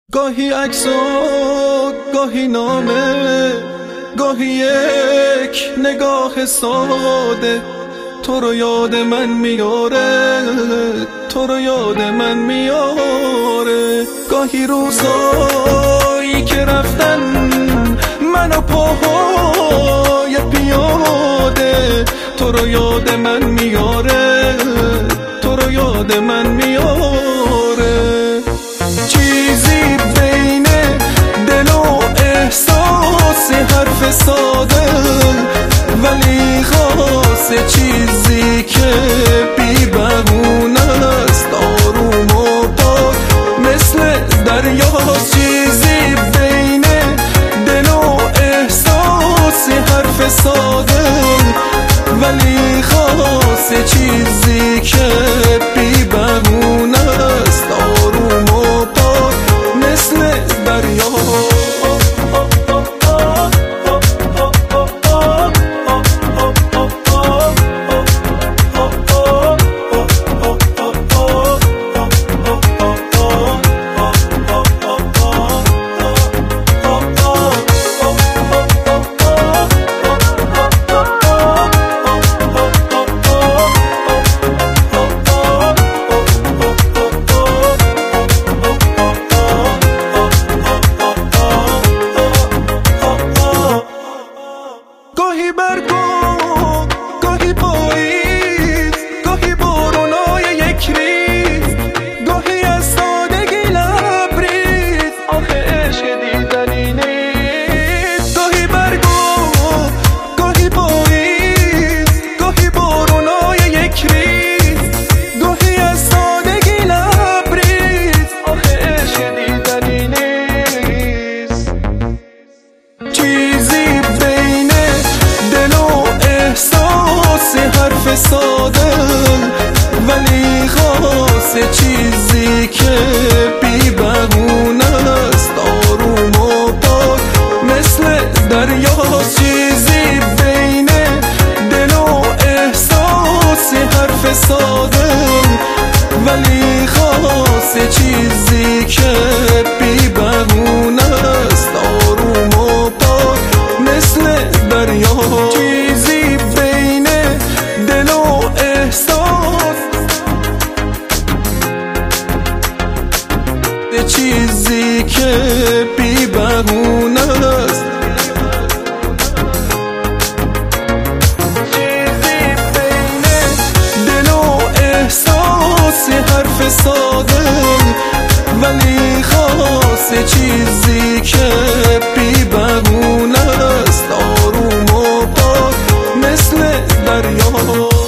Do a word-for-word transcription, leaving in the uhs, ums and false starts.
گاهی عکس و گاهی نامه، گاهی یک نگاه ساده تو رو یاد من میاره، تو رو یاد من میاره. گاهی روزایی که رفتن من و پاهای پیاده تو رو یاد من میاره، تو رو یاد من میاره. چیزی بین دل و احساس، حرف ساده ولی خاصه، چیزی که بی بهونه است، آروم و پاک مثل دریاست. چیزی بین دل و احساس، حرف ساده ولی خاصه، چیزی که بی بهونه است، آروم و پاک مثل دریاست. گاهی برگو گاهی پاییز، گاهی بارونای یک ریز، گاهی از سادگی لبریز، آخه عشق دیدنی نیست. گاهی برگو گاهی پاییز، گاهی بارونای یک ریز، گاهی از سادگی لبریز، آخه عشق دیدنی نیست. چیزی بین احساس، حرف ساده ولی خاصه، چیزی که بی بهونه است، آروم و پاک مثل دریاست. چیزی بین دل و احساس، حرف ساده ولی خاصه، چیزی که بی بهونه است، آروم و پاک مثل دریاست. چیزی بین دل و احساس، چیزی که بی بهونه است، چیزی بین دل و احساس، حرف ساده ولی خاصه، چیزی که بی بهونه است، آروم و پاک مثل دریا.